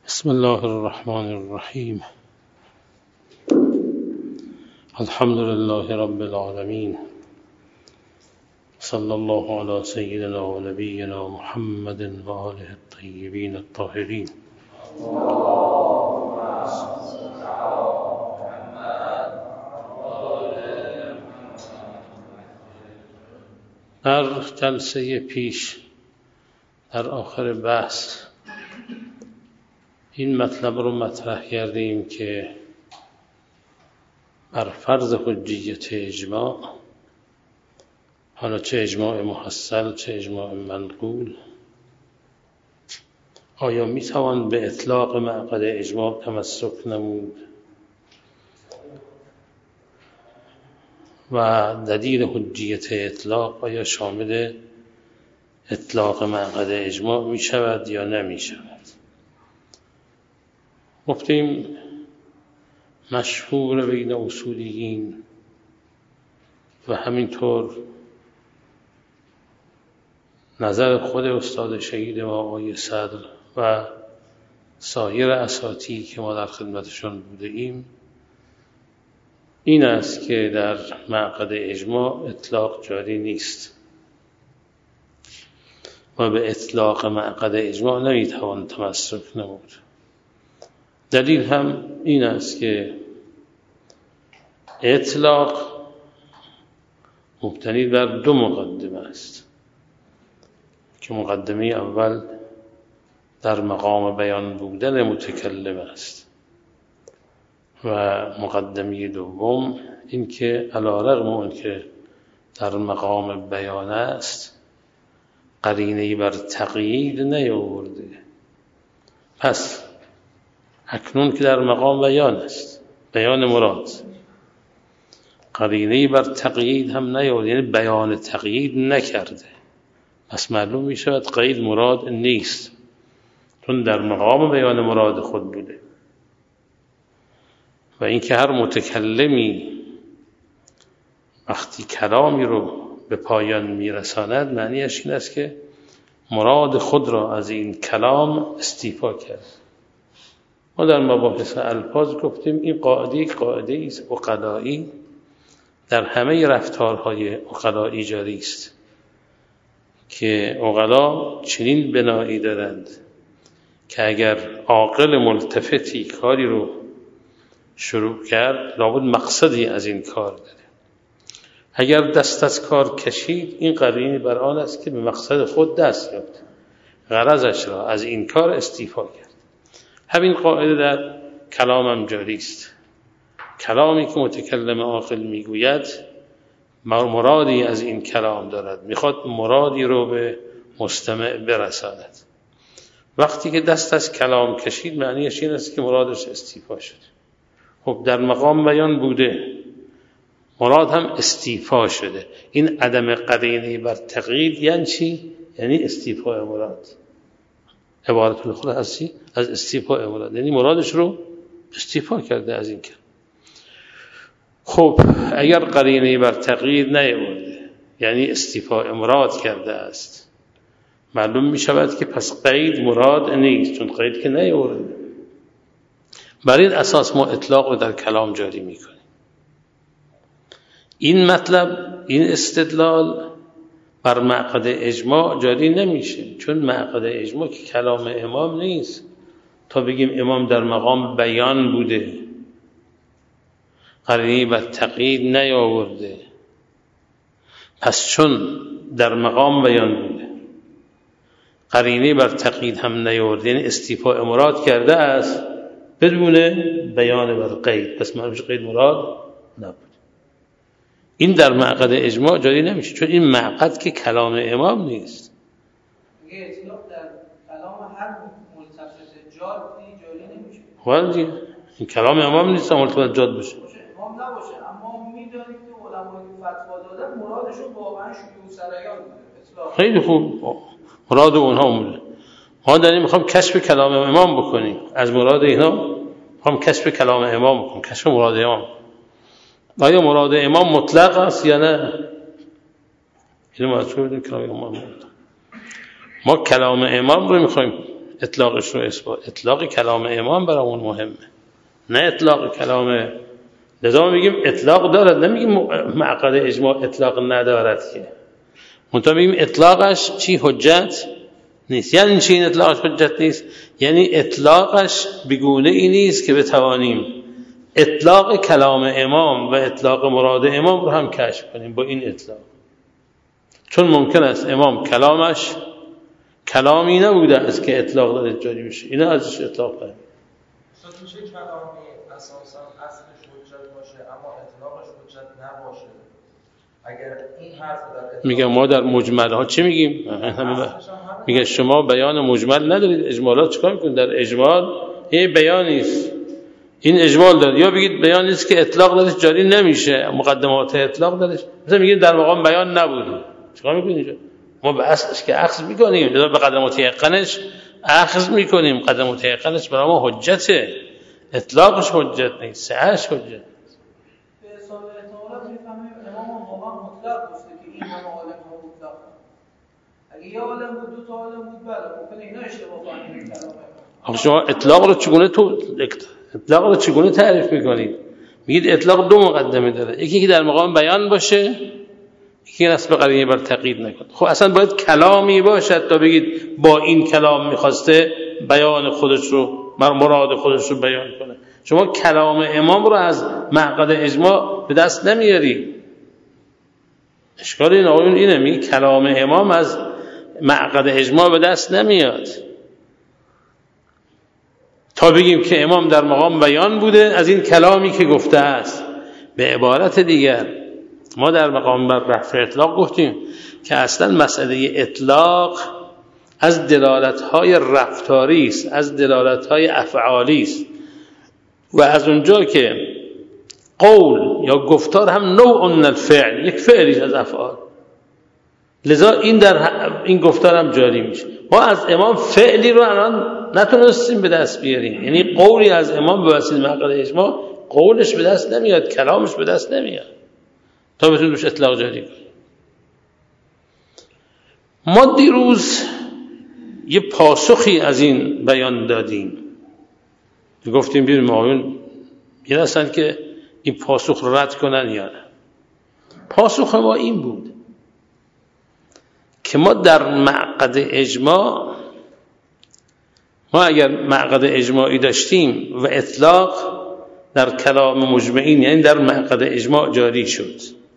بسم الله الرحمن الرحیم. الحمد لله رب العالمین. صلی الله علی سیدنا و نبینا محمد و آله الطیبین الطاهرین. در جلسه پیش در آخر بحث این مطلب رو مطرح کردیم که بر فرض حجیت اجماع، حالا چه اجماع محصل چه اجماع منقول، آیا میتوان به اطلاق معقد اجماع تمسک نمود و دلیل حجیت اطلاق آیا شامل اطلاق معقد اجماع می شود یا نمی شود؟ گفتیم مشهور بین اصولیین و همینطور نظر خود استاد شهید ما آقای صدر و سایر اساتید که ما در خدمتشون بوده ایم این است که در معقد اجماع اطلاق جاری نیست و به اطلاق معقد اجماع نمیتوان تمسک نمود. دلیل هم این است که اطلاق مبتنی بر دو مقدمه است که مقدمه اول در مقام بیان بودن متکلم است و مقدمه دوم این که علی رغم اون که در مقام بیان است قرینه‌ای بر تقیید نیاورده. پس اکنون که در مقام بیان است، بیان مراد، قرینه‌ای بر تقیید هم نیاورده، یعنی بیان تقیید نکرده، پس معلوم می شود قید مراد نیست، چون در مقام بیان مراد خود بوده. و اینکه هر متکلمی وقتی کلامی رو به پایان میرساند معنیش این است که مراد خود را از این کلام استیفا کرد. ما در مباحث الفاظ گفتیم این قاعده است عقلایی، در همه رفتارهای عقلایی جاری است که عقلا چنین بنایی دارند که اگر عاقل ملتفتی کاری رو شروع کرد لابد مقصدی از این کار داره. اگر دست از کار کشید این قرینه بر آن است که به مقصد خود دست یافت، غرضش را از این کار استیفا کرد. همین قاعده در کلام هم جاری است. کلامی که متکلم عاقل میگوید مرادی از این کلام دارد، میخواد مرادی رو به مستمع برساند. وقتی که دست از کلام کشید معنیش این است که مرادش استیفا شد. خب در مقام بیان بوده، مراد هم استیفا شده. این عدم قرینه بر تقیید یعنی چی؟ یعنی استیفاء مراد. عبارت خود هستی از استیفاء مراد، یعنی مرادش رو استیفا کرده از این کلام. خب اگر قرینه بر تقیید نیاورده یعنی استیفاء مراد کرده است، معلوم می شود که پس قید مراد نیست، چون قید که نیاورده. بر این اساس ما اطلاق رو در کلام جاری می کنیم. این مطلب، این استدلال بر معقد اجماع جاری نمیشه، چون معقد اجماع که کلام امام نیست تا بگیم امام در مقام بیان بوده، قرینه بر تقیید نیاورده. پس چون در مقام بیان بوده قرینه بر تقیید هم نیاورده، یعنی استیفاء مراد کرده است بدون بیان بر قید، پس معلومش قید مراد نبود. این در معقد اجماع جاری نمیشه، چون این معقد که کلام امام نیست. میگه اطلاق در کلام هر ملتفت جادی جاری نمیشه. والا این کلام امام نیست ملتفت جاد باشه. امام نباشه، اما میدونیم که علمای فتوا دادن مرادشون واقعا شیوع سریان بوده. اطلاق خیلی خوب، مراد اونها بوده. ما داریم میخوام کشف کلام امام بکنیم، از مراد اینا میخوام کشف کلام امام بکنیم، کشف مراد امام. آیا مراد امام مطلق است یا نه؟ اینو ما چه بدیم کلام امام. ما کلام امام رو میخوایم اطلاقش رو اثبات. اطلاق کلام امام برامون مهمه، نه اطلاق کلام. لذا میگیم اطلاق دارد، نمیگیم معقد اجماع اطلاق ندارد که. منتها میگیم اطلاقش چی؟ حجت نیست. یعنی چی این اطلاقش حجت نیست؟ یعنی اطلاقش بگونه ای نیست که بتوانیم اطلاق کلام امام و اطلاق مراد امام رو هم کشف کنیم با این اطلاق. چون ممکن است امام کلامش کلامی نبوده است که اطلاق داره جاری بشه، اینا ازش اطلاق کنیم. چه کلامی اساساً اصلش حجت باشه اما اطلاقش حجت نباشه؟ اگر این حرف در میگم ما در مجمل ها چی میگیم؟ میگه شما بیان مجمل ندارید، اجمالات چیکار میکنید؟ در اجمال این بیان نیست، این اجمال داره. یا بگید بیان نیست که اطلاق درش جاری نمیشه، مقدمات اطلاق درش، مثلا میگید در مقام بیان نبود، چیکار میکنید اینجا؟ ما به اصلش که اخذ میکنیم، به قدمات یقینش اخذ میکنیم. قدمات یقینش برای ما حجته، اطلاقش حجت نیست، سعهش حجت. به حساب احتمالات میفهمیم امام واقعا مطلق گفته که این همه عالم ها مطلق. اگه یه عالم بود، دو تا عالم بود، بله ممکنه اینا اشتباه فهمیدن کلام امام. شما اطلاق رو چگونه تعریف میکنید؟ میگید اطلاق دو مقدمه داره، یکی که در مقام بیان باشه، یکی نسب قرینه بر تقیید نکنه. خب اصلا باید کلامی باشد تا بگید با این کلام میخواسته بیان خودش رو، مراد خودش رو بیان کنه. شما کلام امام رو از معقد اجماع به دست نمیاری. اشکال این آقایون اینه، میگه کلام امام از معقد اجماع به دست نمیاد تا بگیم که امام در مقام بیان بوده از این کلامی که گفته است. به عبارت دیگر ما در مقام رفع اطلاق گفتیم که اصلا مسئله اطلاق از دلالت‌های رفتاری است، از دلالت‌های افعالی است و از اونجا که قول یا گفتار هم نوع من الفعل، یک فعلی از افعال، لذا این گفتار هم جاری میشه. ما از امام فعلی رو الان نتونستیم به دست بیاریم، یعنی قولی از امام به وسیله معقد اجماع قولش به دست نمیاد، کلامش به دست نمیاد تا بتونیم روش اطلاق جاری کنیم. ما دیروز یه پاسخی از این بیان دادیم، گفتیم بیرون آقایون میرسن که این پاسخ رو رد کنن یا نه. پاسخ ما این بود که ما در معقد اجماع، ما اگر معقد اجماعی داشتیم و اطلاق در کلام مجمعین، یعنی در معقد اجماع جاری شد،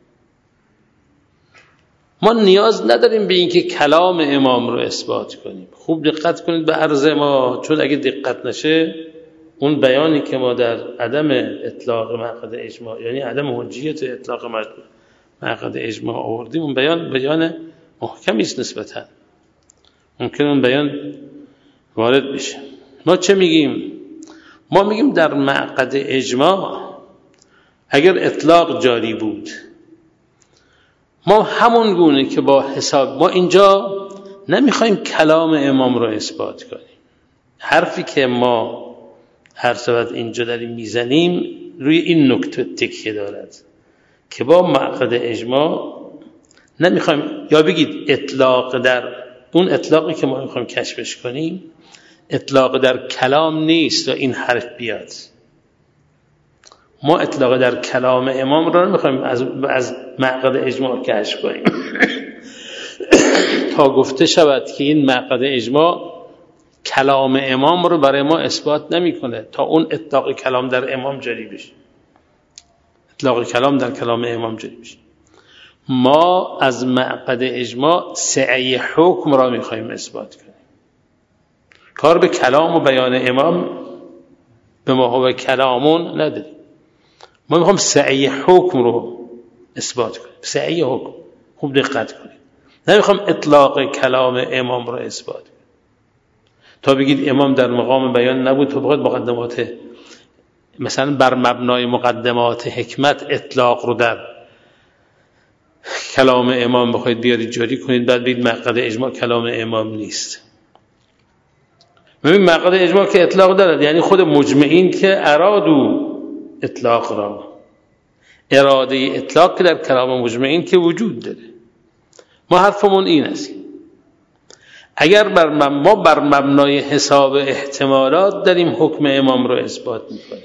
ما نیاز نداریم به اینکه کلام امام رو اثبات کنیم. خوب دقت کنید به عرض ما، چون اگه دقت نشه اون بیانی که ما در عدم اطلاق معقد اجماع، یعنی عدم حجیت اطلاق معقد اجماع آوردیم، اون بیان محکمی است نسبتاً، ممکن اون بیان وارد بشه. ما چه میگیم؟ ما میگیم در معقد اجماع اگر اطلاق جاری بود، ما همون گونه که با حساب، ما اینجا نمیخوایم کلام امام رو اثبات کنیم. حرفی که ما هر صورت اینجا داریم میزنیم روی این نکته تکیه دارد که با معقد اجماع نمیخوایم، یا بگید اطلاق در اون اطلاقی که ما میخوایم کشفش کنیم اطلاق در کلام نیست و این حرف بیاد. ما اطلاق در کلام امام رو نمیخوایم از معقد اجماع کشف کنیم تا گفته شود که این معقد اجماع کلام امام رو برای ما اثبات نمیکنه، تا اون اطلاق کلام در امام جاری بشه، اطلاق کلام در کلام امام جاری بشه. ما از معقد اجماع سعی حکم را میخوایم اثبات کنیم، کار به کلام و بیان امام به ما هو کلامون نداریم. ما میخوایم سعی حکم رو اثبات کنیم، سعی حکم. خوب دقت کنید، نمیخوایم اطلاق کلام امام رو اثبات کنیم تا بگید امام در مقام بیان نبود تو بخواید مقدمات، مثلا بر مبنای مقدمات حکمت اطلاق رو در کلام امام بخواید بیارید جاری کنید، بعد بگید معقد اجماع کلام امام نیست. ببین معقد اجماع که اطلاق دارد، یعنی خود مجمعین که ارادو اطلاق را، اراده اطلاق که در کلام مجمعین که وجود داره. ما حرفمون این است اگر ما بر مبنای حساب احتمالات داریم حکم امام رو اثبات میکنیم،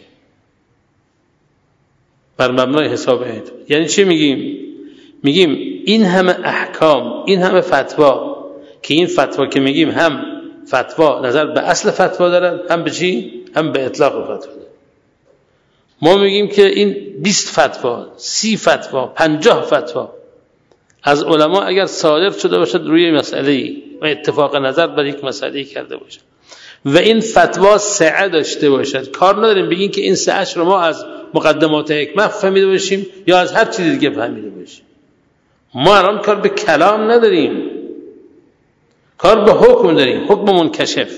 بر مبنای حساب احتمالات. یعنی چی میگیم این همه احکام، این همه فتوا، که این فتوا که میگیم هم فتوا نظر به اصل فتوا دارد، هم به چی؟ هم به اطلاق فتوا دارد. ما میگیم که این 20 فتوا، 30 فتوا، 50 فتوا از علما اگر صادر شده باشد روی مسئله‌ای و اتفاق نظر بر یک مسئله‌ای کرده باشد و این فتوا سعه داشته باشد، کار نداریم بگیم که این سعه‌اش رو ما از مقدمات حکمت فهمیده باشیم یا از هر چیز دیگه فهمیده باشیم. ما الان کار به کلام نداریم، کار به حکم داریم، حکم منکشف.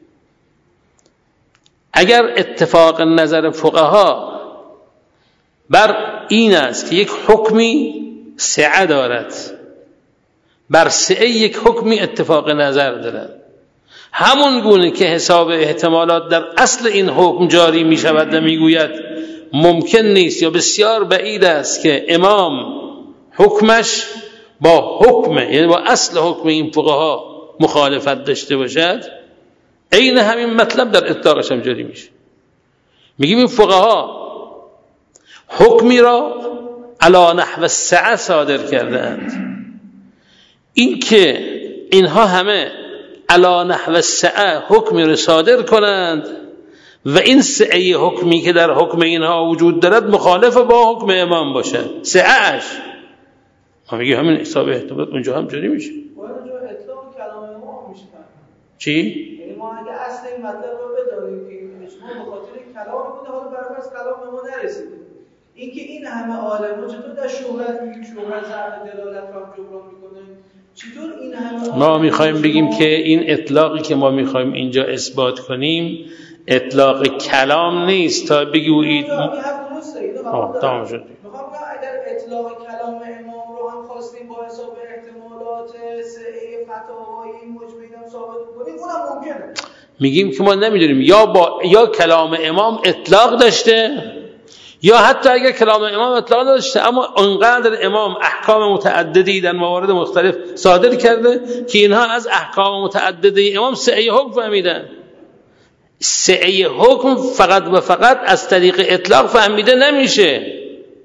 اگر اتفاق نظر فقها بر این است که یک حکمی سعه دارد، بر سعه یک حکمی اتفاق نظر دارد، همون گونه که حساب احتمالات در اصل این حکم جاری می شود و می گوید ممکن نیست یا بسیار بعید است که امام حکمش با حکم، یعنی با اصل حکم این فقها مخالفت داشته باشد، عین همین مطلب در اطلاقش هم جاری میشه. میگیم این فقها حکمی را علی نحو السعه صادر کردند. این که اینها همه علی نحو السعه حکمی را صادر کنند و این سعه حکمی که در حکم اینها وجود دارد مخالف با حکم امام باشد، سعهش، ما میگیم همین حساب احتمالات اونجا هم جاری میشه. اونجا اطلاق کلام امام میشه. چی؟ یعنی ما اگه اصل این مطلب رو بدانیم که اجماع به خاطر کلام بوده، حالا برای از کلام ما نرسیده، اینکه این همه عالم چطور در شهرت میگیم، شهرت ضرب دلالت رو هم جبران میکنه، چطور این همه ما میخوایم بگیم که این اطلاقی که ما میخوایم اینجا اثبات کنیم اطلاق کلام نیست تا بگویید تمام شد. میخوام اگر اطلاق کلام امام رو هم خواستیم با حساب احتمالات سعه فتاوای مجمعین هم ثابت کنیم، اونم ممکنه. میگیم که ما نمیدونیم یا کلام امام اطلاق داشته، یا حتی اگر کلام امام اطلاق داشته اما انقدر امام احکام متعددی در موارد مختلف صادر کرده که اینها از احکام متعددی امام سعه حکم فهمیدن. سعه حکم فقط و فقط از طریق اطلاق فهمیده نمیشه.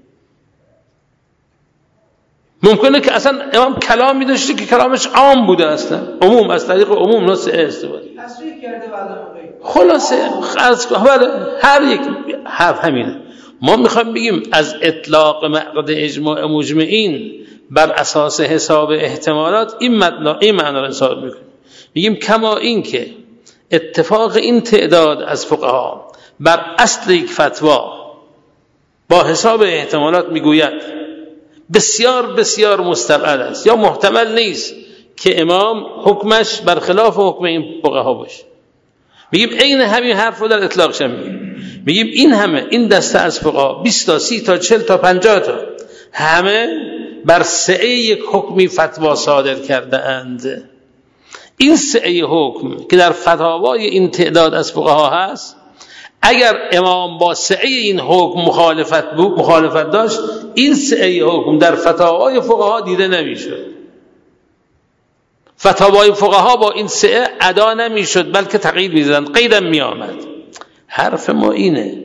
ممکنه که اصلا امام کلامی داشته که کلامش عام بوده، اصلا عموم، از طریق عموم ناسعه استفاده تصریح کرده، خلاصه هر یک همینه. ما میخوایم بگیم از اطلاق مقعد اجماع مجمعین بر اساس حساب احتمالات این معنی را حساب میکنیم. میگیم کما این که اتفاق این تعداد از فقها بر اصل یک فتوا با حساب احتمالات میگوید بسیار بسیار مستبعد است یا محتمل نیست که امام حکمش برخلاف حکم این فقها باشه. میگیم عین همین حرف رو در اطلاقش میگیم این دسته از فقها 20 تا 30 تا 40 تا 50 تا همه بر سعه یک حکمی فتوا صادر کرده اند. این سعه حکم که در فتاوای این تعداد از فقها هست، اگر امام با سعه این حکم مخالفت داشت، این سعه حکم در فتاوای فقها دیده نمیشد. فتاوای فقها با این سعه ادا نمیشد، بلکه تقیید می‌زدند، قیدم میآمد. حرف ما اینه.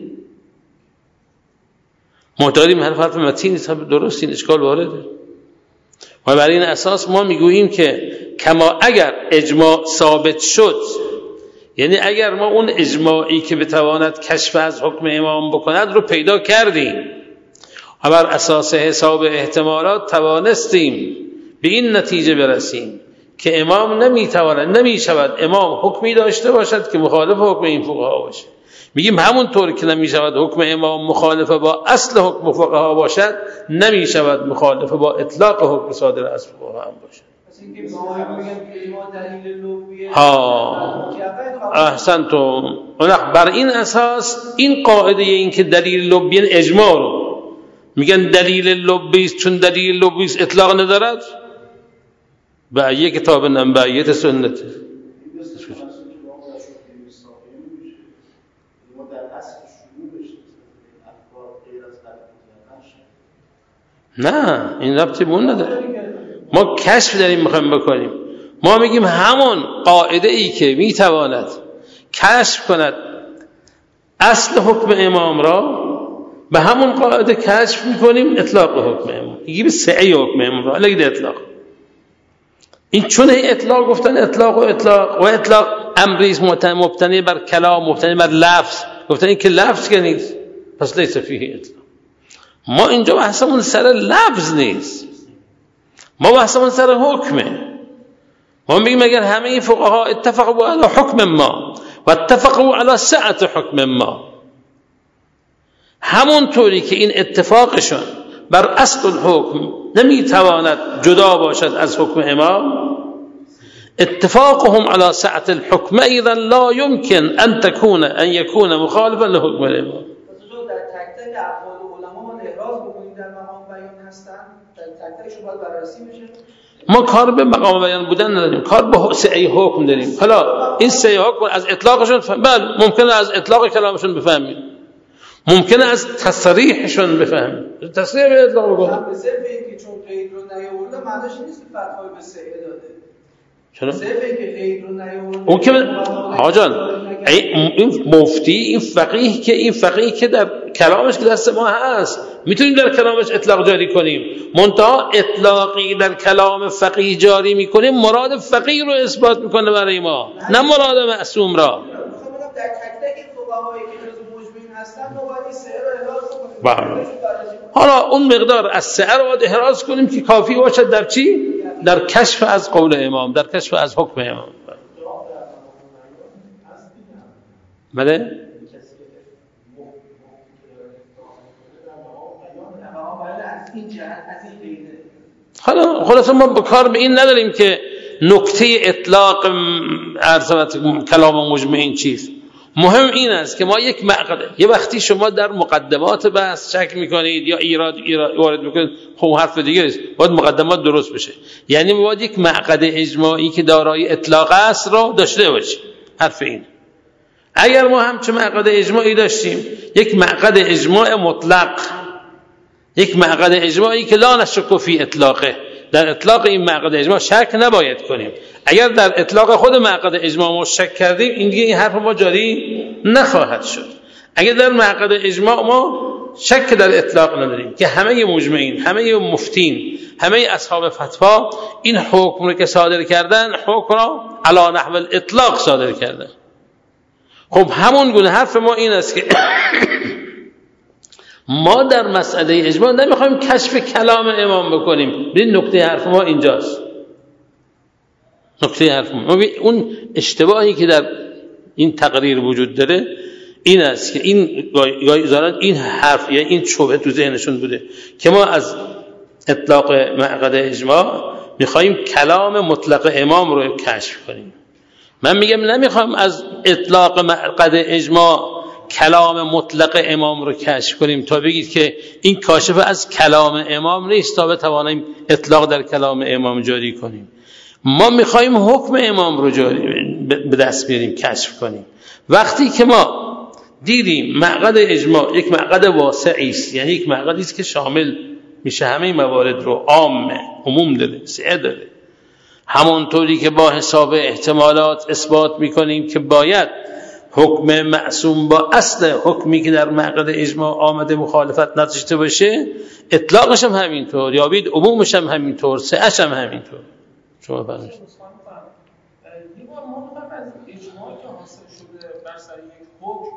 معتقدیم حرف متین نیست، درست این اشکال وارده. و بر این اساس ما میگوییم که کما اگر اجماع ثابت شد، یعنی اگر ما اون اجماعی که بتواند کشف از حکم امام بکند رو پیدا کردیم و بر اساس حساب احتمالات توانستیم به این نتیجه برسیم که امام نمیشود امام حکمی داشته باشد که مخالف حکم این فقها باشه، میگیم همونطور که نمیشود حکم امام مخالف با اصل حکم فقها باشد، نمیشود مخالف با اطلاق حکم صادر از فقها هم باشد. احسنتم. بر این اساس این قاعده این که دلیل لبی اجماع رو میگن دلیل لبی است، چون دلیل لبی است اطلاق ندارد، به ایه کتاب نبیت سنت نه، این ربطی به اون نداره. ما کشف داریم میخوایم بکنیم. ما میگیم همون قاعده ای که میتواند کشف کند اصل حکم امام را، به همون قاعده کشف میکنیم اطلاق حکم امام، میگیم سعی حکم امام را، علیه اطلاق. این چون اطلاق گفتن اطلاق و اطلاق امریز مبتنی بر کلام، مبتنی بر لفظ، گفتن این که لفظ که نیست، پس لیس فیه اطلاق. ما اینجا بحثمون سر لفظ نیست، ما بحثمون سر حکمه. ما میگیم اگر همه فقها اتفقوا علی حکم ما و اتفقوا علی سعت حکم ما، همون طوری که این اتفاقشون بر اصل الحکم نمیتواند جدا باشد از حکم امام، اتفاقهم على سعت الحكم ايضا لا يمكن ان يكون مخالفا لحكم الامام. در تک تک اقوال علما ما احراز بکنیم در مقام بیان هستن، در تک تکش باید بررسی بشه. ما کار به مقام بیان بودن نداریم، کار به سعی حکم داریم. حالا این سعی حکم از اطلاقشون بله ممکنه از اطلاق کلامشون بفهمیم، ممکنه از تصریحشون بفهمیم، تصریح به اطلاق بکنیم. به صرف اینکه چون قید رو نیاورده معناش نیست که فتوای به سعی داده. چرا؟ صرف اینکه قید رو نیاورده اون که آجان این مفتی، این فقیه که در کلامش که دست ما هست میتونیم در کلامش اطلاق جاری کنیم، منتها اطلاقی در کلام فقیه جاری میکنیم مراد فقیه رو اثبات میکنه برای ما، نه مراد معصوم را. میخوام بگم در تک تک فقهایی که جزو مجمعین هستن ما باید این سعی رو احراز کنیم. حالا اون مقدار از سعی رو باید احراز کنیم که کافی باشد در چی؟ در کشف از قول امام، در کشف از حکم امام. بله؟ حالا خلاصه ما کار به این نداریم که نکته اطلاق کلام مجمعین چیست. مهم این است که ما یک معقده، یه وقتی شما در مقدمات بحث شک میکنید یا ایراد وارد میکنید، خب حرف دیگه است، باید مقدمات درست بشه. یعنی باید یک معقده اجماعی که دارای اطلاق است رو داشته باشیم. حرف این اگر ما همچون معقده اجماعی داشتیم، یک معقده اجماع مطلق، یک معقده اجماعی که لا نشک فی اطلاقه، در اطلاق این معقده اجماع شک نباید کنیم. اگر در اطلاق خود معقده اجماع ما شک کردیم، این دیگه این حرف ما جاری نخواهد شد. اگر در معقده اجماع ما شک در اطلاق نداریم که همه مجمعین، همه مفتین، همه اصحاب فتوا این حکم رو که صادر کردن، حکم را علی نحو الاطلاق صادر کردن. خب همون گونه حرف ما این است که ما در مسئله اجماع نمیخوایم کشف کلام امام بکنیم. ببین نکته حرف ما اینجاست. نکته حرف ما اون اشتباهی که در این تقریر وجود داره این است که این گاهی این حرف یا این شبهه تو ذهنشون بوده که ما از اطلاق معقده اجماع میخوایم کلام مطلق امام رو کشف کنیم. من میگم نمیخوام از اطلاق معقده اجماع کلام مطلق امام رو کشف کنیم تا بگید که این کاشف از کلام امام نیست تا بتوانیم اطلاق در کلام امام جاری کنیم. ما میخوایم حکم امام رو جاری به دست بیاریم، کشف کنیم. وقتی که ما دیدیم معقد اجماع یک معقد واسعی است، یعنی یک معقدی است که شامل میشه همه موارد رو، عامه، عموم داره، سعه داره، همونطوری که با حساب احتمالات اثبات میکنیم که باید حکم معصوم با اصل حکمی که در معقد اجماع آمده مخالفت نداشته باشه، اطلاقش هم همینطور، یا بید عمومش هم همینطور، سعهش هم همینطور. شما فرمایید. یه بار ما از اجماعی که حاصل شده بر سر یک حکم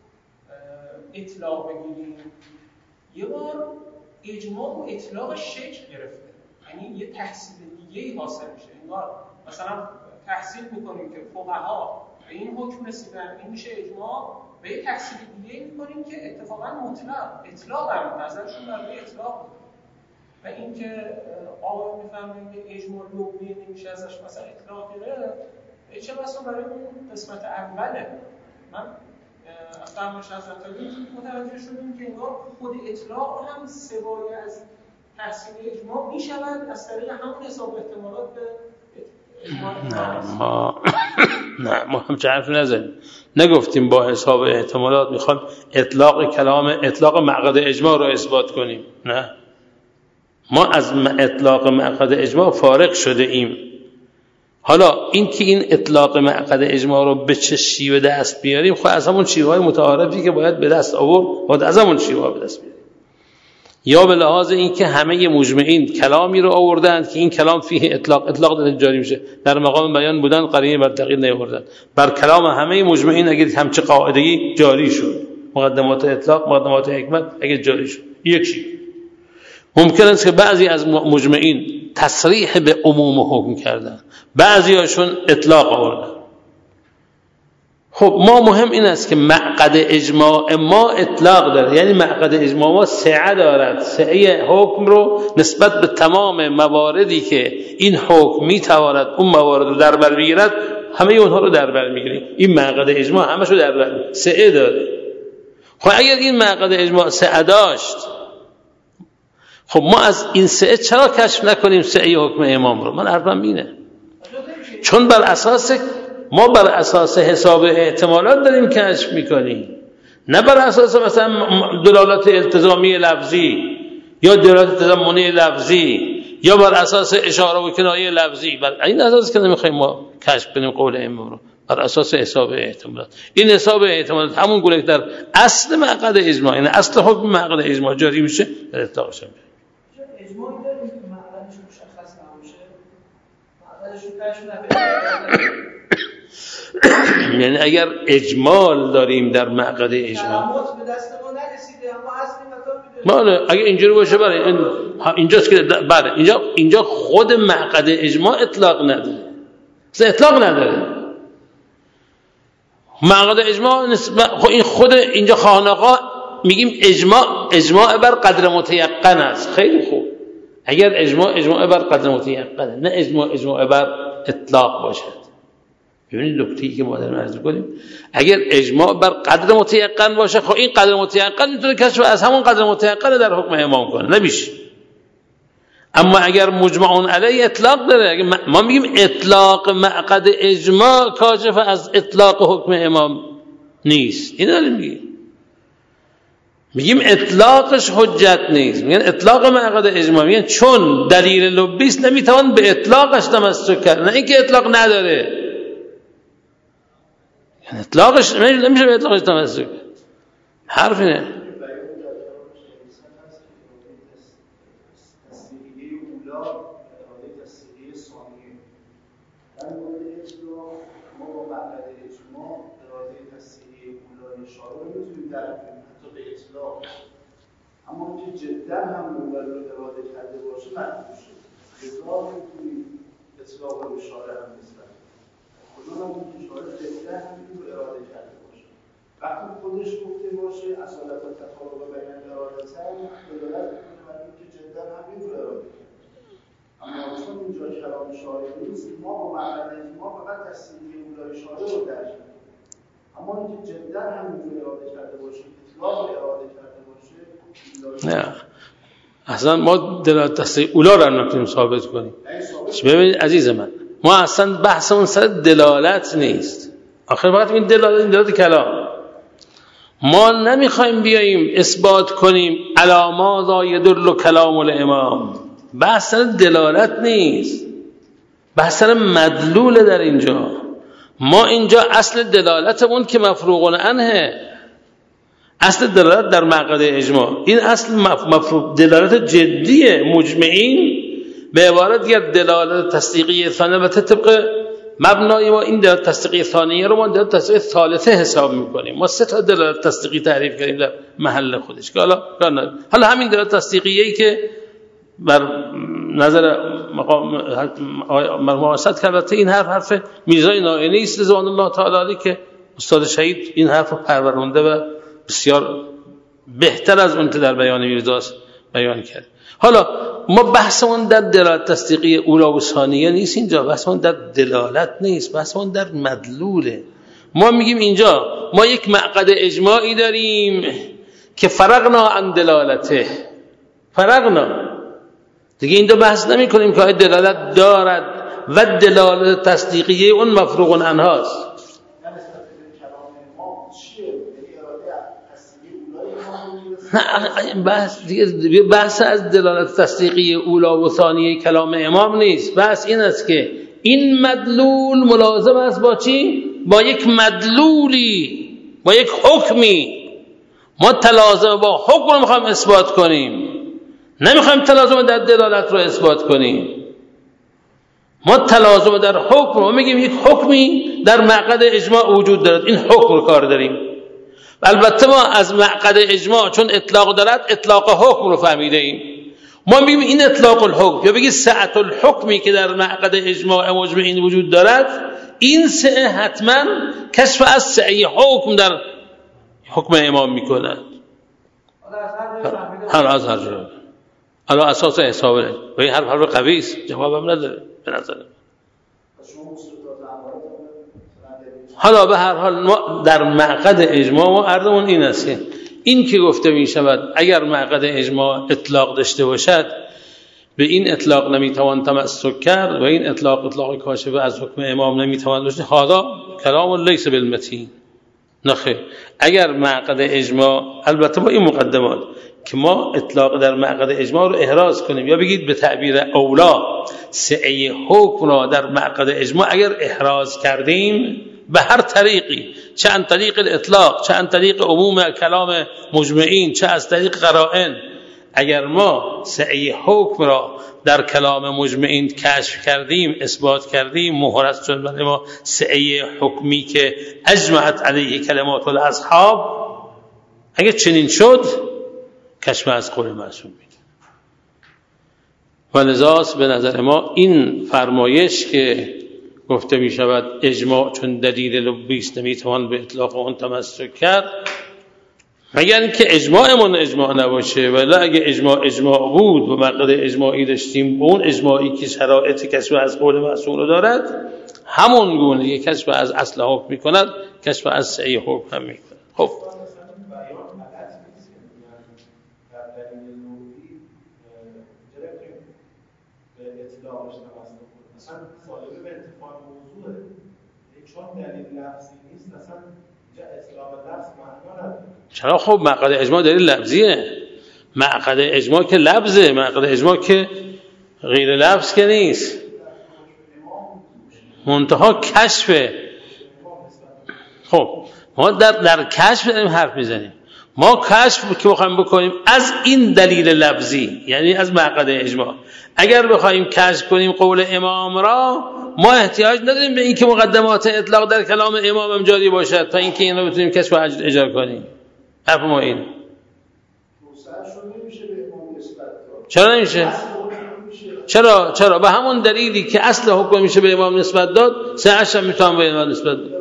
اطلاق بگیریم، یه بار اجماع و اطلاق شکل گرفته، یعنی یه تحصیل دیگه‌ای حاصل میشه. انگار مثلا تحصیل میکنیم که فقها به این حکم رسیدن، این میشه اجماع، به یه تحصیل دیگه‌ای میکنیم که اتفاقا اطلاق هم نظرشون در روی اطلاق و این که آقا میفهمیم که اجماع لغوی نمیشه ازش مثلا اطلاق گرفت، چه بسا برای اون قسمت اوله. من از فرمایش حضرت علی متوجه شدیم که انگار خود اطلاق هم سوای از تحصیل اجماع میشود از طریق همون حساب احتمالات به نه ما هم چه حرفی نزدیم، نگفتیم با حساب احتمالات میخوام اطلاق معقد اجماع رو اثبات کنیم. نه، ما از اطلاق معقد اجماع فارغ شده ایم. حالا این که این اطلاق معقد اجماع رو به چه شیوه دست بیاریم، خب از همون شیوه‌های متعارفی که باید به دست آورد باید از همون شیوه به دست بیاریم، یا به لحاظ این که همه مجمعین کلامی رو آوردند که این کلام فیه اطلاق داره جاری میشه، در مقام بیان بودن قرینه بر تغییر نیاوردن، بر کلام همه مجمعین اگر همچه قاعده‌ای جاری شد، مقدمات اطلاق مقدمات حکمت اگر جاری شد یک شیوه. ممکن است که بعضی از مجمعین تصریح به عموم حکم کردن، بعضی هاشون اطلاق آوردن. خب ما مهم این است که معقد اجماع ما اطلاق داره، یعنی معقد اجماع ما سعه دارد، سعه حکم رو نسبت به تمام مواردی که این حکم میتواند اون موارد رو در بر بگیرد، همه اونها رو در بر میگیریم. این معقد اجماع همش رو در بر سعه داره. خب اگر این معقد اجماع سعه داشت، خب ما از این سعه چرا کشف نکنیم سعه حکم امام رو؟ من حرفم اینه، چون ما بر اساس حساب احتمالات داریم کشف میکنیم، نه بر اساس مثلا دلالات التزامی لفظی یا دلالات تضمنی لفظی یا بر اساس اشاره و کنایه لفظی. بر این اساس که نمیخوایم ما کشف کنیم قول امام رو، بر اساس حساب احتمالات. این حساب احتمالات همون گونه که در اصل معقد اجماع، یعنی اصل حکم معقد اجماع جاری میشه، در اطلاق میشه. اجماعی داریم که معقدش مشخص نباشه، معقدش رو کشف نکنیم. یعنی اگر اجمال داریم در معقد اجماع، علامات به دست ما نرسیده اما اصلی مطلب اگه اینجوری باشه برای اینجاست که بله اینجا خود معقد اجماع اطلاق نداره، اطلاق نداره. معقد اجماع خب این خود اینجا خانقاه میگیم اجماع بر قدر متیقن است. خیلی خوب، اگر اجماع بر قدر متیقنه، نه اجماع بر اطلاق باشد. ببینید نکته‌ای که ما داریم عرض می‌کنیم، اگر اجماع بر قدر متیقن باشه، خب این قدر متیقن میتونه کشف از همون قدر متیقن در حکم امام کنه، نمیشه. اما اگر مجمع علیه اطلاق داره، اگر ما میگیم اطلاق معقد اجماع کاشف از اطلاق حکم امام نیست، این داریم میگیم اطلاقش حجت نیست، میگن اطلاق معقد اجماع، میگن چون دلیل لبیست نمیتوان به اطلاقش تمسک کرد، نه اینکه اطلاق نداره، یعنی اطلاقش نمیشه به اطلاقش تمسک. حرف اینه. اما که جدا هم مولد رو اراده کرده باشه مطلوب شد. اطلاق میتونی اطلاق رو اشاره هم نسبت خودان هم که اشاره جدا هم رو اراده کرده باشه. وقتی خودش گفته باشه اصالت و تطابق بین اراده هم دلالت میکنه بر اینکه جدا هم رو اراده کرده. اما چون اینجا کلام شارع نیست، ما با معقد اجماع فقط تصدیق اولای شارع رو درک میکنیم. اما اینکه جدا هم رو اراده کرده باشه، اطلاق اراده کرده باشه، نه اصلا ما دلالت تصدیق اولا رو نمیتونیم ثابت کنیم. ببینید عزیز من، ما اصلا بحثمون سر دلالت نیست، آخر وقت این دلالت کلام. ما نمیخوایم بیاییم اثبات کنیم علامات یدل کلام الامام، بحث سر دلالت نیست، بحث سر مدلول. در اینجا ما اینجا اصل دلالتمون که مفروغ عنه، اصل دلالت در معقد اجماع، این اصل دلالت جدیه مجمعین، به عبارت دیگر دلالت تصدیقی ثانیه و طبق مبنای ما این دلالت تصدیقی ثانیه رو ما دلالت تصدیقی ثالثه حساب میکنیم. ما 3 تا دلالت تصدیقی تعریف کردیم در محل خودش که حالا همین دلالت تصدیقیه‌ای که بر نظر مرحوم اسد کرد، این حرف میرزای نائینی است رضوان الله تعالی علیه که استاد شهید این حرف رو پرورونده و بسیار بهتر از اون که در بیان میرزاست بیان کرد. حالا ما بحثمون در دلالت تصدیقی اولا و ثانیه نیست، اینجا بحثمون در دلالت نیست، بحثمون در مدلوله. ما میگیم اینجا ما یک معقد اجماعی داریم که فرقنا عن دلالته، فرقنا دیگه این دو بحث نمی کنیم که دلالت دارد و دلالت تصدیقیه اون مفروغ عنهاست. بحث از دلالت تصدیقی اولا و ثانیه کلام امام نیست، بحث این است که این مدلول ملازم است با چی؟ با یک مدلولی، با یک حکمی. ما تلازم با حکم رو میخوایم اثبات کنیم، نمیخوایم تلازم در دلالت رو اثبات کنیم. ما تلازم در حکم رو میگیم یک حکمی در مقعد اجماع وجود دارد، این حکم رو کار داریم. البته ما از مقعد اجماع چون اطلاق دارد اطلاق حکم رو فهمیده ایم، ما میگیم این اطلاق الحکم یا بگید سعت الحکمی که در مقعد اجماع مجمعین وجود دارد، این سعه حتما کشف از سعه حکم در حکم امام میکند. حالا از هر جا حالا اساس حسابه و این حرف قوی است، جوابم نداره به نظر. حالا به هر حال ما در مقعد اجماع ما عرضمون این است که این که گفته می شود اگر مقعد اجماع اطلاق داشته باشد به این اطلاق نمیتوان تمسک کرد و این اطلاق کاشف از حکم امام نمیتوان داشته، هذا کلام لیس بالمتین. نخیر، اگر مقعد اجماع، البته با این مقدمات که ما اطلاق در مقعد اجماع رو احراز کنیم یا بگید به تعبیر اولا سعی حکم را در مقعد اجماع اگر احراز کردیم به هر طریقی، چه از طریق الاطلاق، چه از طریق عموم کلام مجمعین، چه از طریق قرائن، اگر ما سعی حکم را در کلام مجمعین کشف کردیم، اثبات کردیم، مهرست شد برای ما سعی حکمی که اجمعت علیه کلمات الاصحاب، اگر چنین شد کشف از قول معصوم میده. و لذاست به نظر ما این فرمایش که گفته می شود اجماع چون دلیل لبی است نمیتوان به اطلاق اون تمسک کرد، مگر اینکه اجماعمون اجماع نباشه. ولی اگه اجماع بود و مقعد اجماعی داشتیم، اون اجماعی که شرایط کشف از قول معصوم رو دارد، همون گونه یک کشف از اصل حکم میکند، کشف از سعی حکم هم میکند. خب چرا؟ خب مقعد اجماع دلیل لفظیه، مقعد اجماع که لفظه، مقعد اجماع که غیر لفظ که نیست، منتها کشفه. خب ما در کشف داریم حرف میزنیم، ما کشف که بخوایم بکنیم از این دلیل لفظی یعنی از مقعد اجماع، اگر بخوایم کشف کنیم قول امام را، ما احتیاج نداریم به این که مقدمات اطلاق در کلام امام هم جاری باشد تا اینکه این رو بتونیم کشف و اجرا کنیم. حرف ما این. چرا نمیشه؟ چرا؟ به همون دلیلی که اصل حکم میشه به امام نسبت داد، سعش هم میتونم به امام نسبت داد.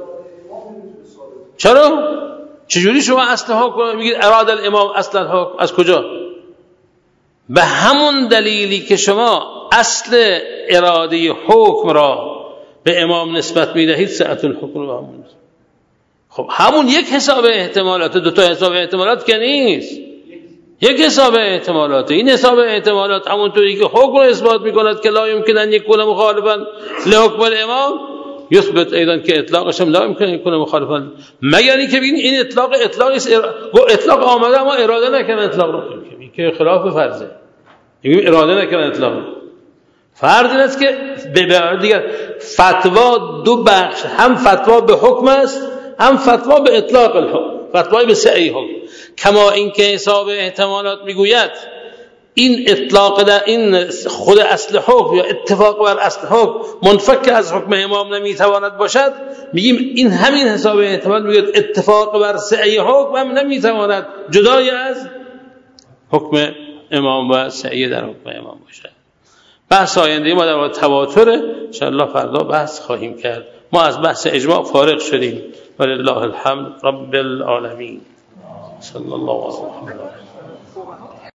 چرا؟ چجوری شما اصل حکم میگید اراد الامام اصل الحکم؟ از کجا؟ به همون دلیلی که شما اصل اراده حکم را به امام نسبت میدهید، سعت الحکم رو به همون نسبت. خب همون یک حساب احتمالات، دو تا حساب احتمالات که نیست، یک حساب احتمالات. این حساب احتمالات همونطوری که حکم رو اثبات میکند که لا یمکن ان یکون مخالفا لحکم الامام، یثبت ایضا که اطلاقش هم لا یمکن یکون مخالفا، مگر اینکه ببین این اطلاق آمده اما اراده نکنه اطلاق رو، که خلاف فرضه. میگیم اراده نکنه اطلاق. فرض این است که به دیگر فتوا دو بخش، هم فتوا به حکم است، هم فتوا به اطلاق الحکم، فتوای به سعی حکم. کما اینکه حساب احتمالات میگوید این اطلاق در این خود اصل حکم یا اتفاق بر اصل حکم منفک از حکم امام نمیتواند باشد، میگیم این همین حساب احتمال میگوید اتفاق بر سعی حکم هم نمیتواند جدای از حکم امام و سعی در حکم امام باشد. بحث آینده ما در مورد تواتر ان شاء الله فردا بحث خواهیم کرد. ما از بحث اجماع فارغ شدیم. ولله الحمد رب العالمین. صلی الله علیه و سلم.